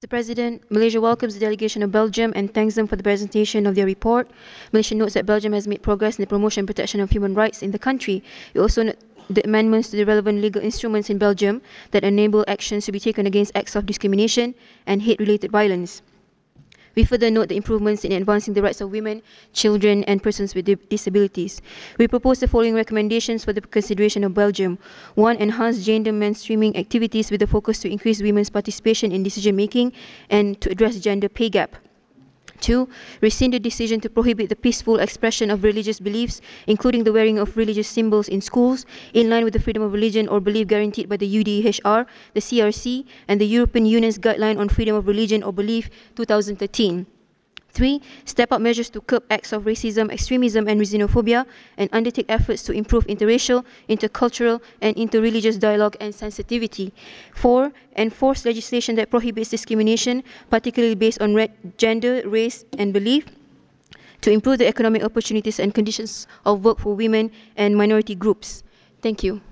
Mr. President, Malaysia welcomes the delegation of Belgium and thanks them for the presentation of their report. Malaysia notes that Belgium has made progress in the promotion and protection of human rights in the country. We also note the amendments to the relevant legal instruments in Belgium that enable actions to be taken against acts of discrimination and hate-related violence. We further note the improvements in advancing the rights of women, children, and persons with disabilities. We propose the following recommendations for the consideration of Belgium. 1. Enhance gender mainstreaming activities with a focus to increase women's participation in decision-making and to address gender pay gap. 2. Rescind the decision to prohibit the peaceful expression of religious beliefs, including the wearing of religious symbols in schools, in line with the freedom of religion or belief guaranteed by the UDHR, the CRC, and the European Union's Guideline on Freedom of Religion or Belief 2013. 3. Step up measures to curb acts of racism, extremism, and xenophobia, and undertake efforts to improve interracial, intercultural, and interreligious dialogue and sensitivity. 4. Enforce legislation that prohibits discrimination, particularly based on gender, race, and belief, to improve the economic opportunities and conditions of work for women and minority groups. Thank you.